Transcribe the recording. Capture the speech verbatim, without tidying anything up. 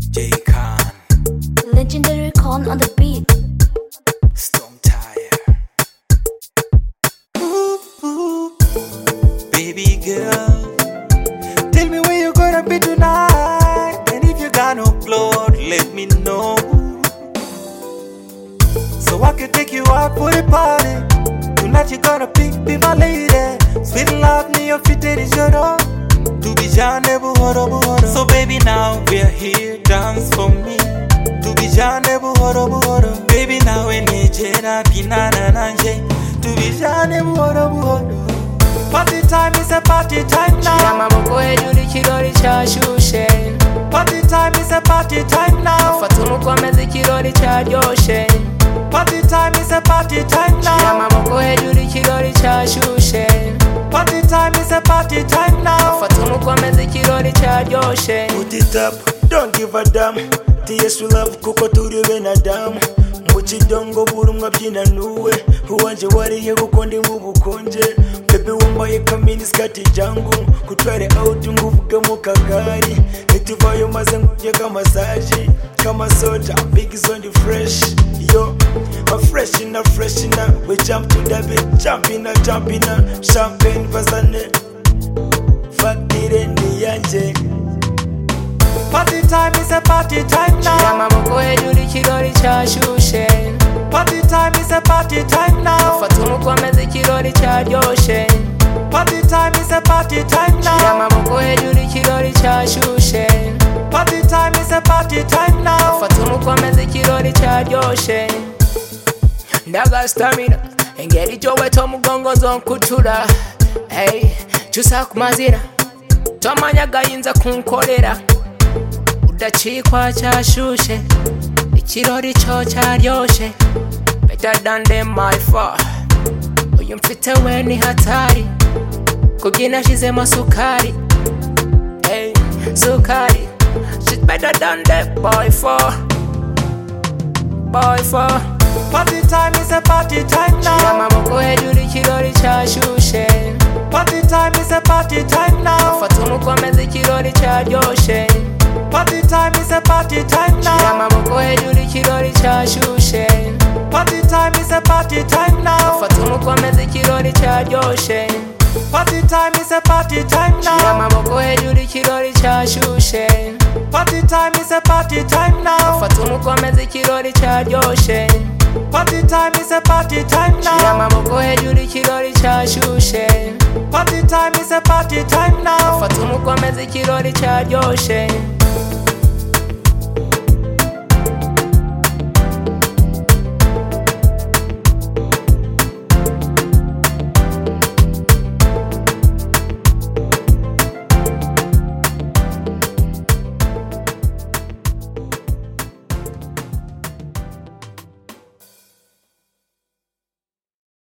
J Khan, Legendary Khan on the beat. Storm Tire. Ooh, ooh. Baby girl, tell me where you gonna be tonight. And if you got no blood, let me know, so I can take you out for the party. Tonight you gonna be, be my lady. Sweet love, me your feet is your door. To be jane buhoro buhoro. So baby now we're here, dance for me. To be jane buhoro buhoro. Baby now we need jena binana nanje. To be jane buhoro buhoro. Party time is a party time now. Shira maboko hejuru ikirori cyashushe. Party time is a party time now. Fata umukomeze ikirori cyaryoshe. Party time is a party time Shira now. maboko hejuru ikirori cyashushe. Party time is a party time now. Fata umukomeze ikirori cyaryoshe. Put it up, don't give a damn. T.S. love kuko turi benadamu. Mukidongo buri umwe abyina nuwe. Uwanje wariye kuko ndi mu bukonje. Baby wambaye kamini skati jangu. Kutware out nguvuge mu kagari. Nituvayo maze nguje kamasaji. Kama soda, big zondi fresh. Yo, a fresh in a fresh in a. We jump to the beat, jump in a, jump in a. Champagne vasane. Fakire ndi yanje. Party time is a party time Shira now. maboko hejuru ikirori cyashushe. Party time is a party time now. Fata umukomeze ikirori cyaryoshe. Party time is a party time Shira now. maboko hejuru ikirori cyashushe. Party time is a party time now. Fata umukomeze ikirori cyaryoshe. Ndaga stamina engeri joweto mugongo zonkutura. Hey, cyusa ku mazina tomanya gayinza kunkorera. Udacikwa cyashushe ikirori cyo cyaryoshe. Better than them my far. Uyu mfite we ni hatari kubyina shizemo sukari. Hey, sukari. She's better than that boy for. Boy for. Party time is a party time Shira now. maboko hejuru ikirori cyashushe. Party time is a party time now. Fata umukomeze ikirori cyaryoshe. Party time is a party time Shira now. maboko hejuru ikirori cyashushe. Party time is a party time now. Fata umukomeze ikirori cyaryoshe. Party time is a party time Shira now. maboko hejuru ikirori cyashushe. Party time is a party time now. Fata umukomeze ikirori cyaryoshe. Party time is a party time Shira now. maboko hejuru ikirori cyashushe. Party time is a party time now. Fata umukomeze ikirori cyaryoshe.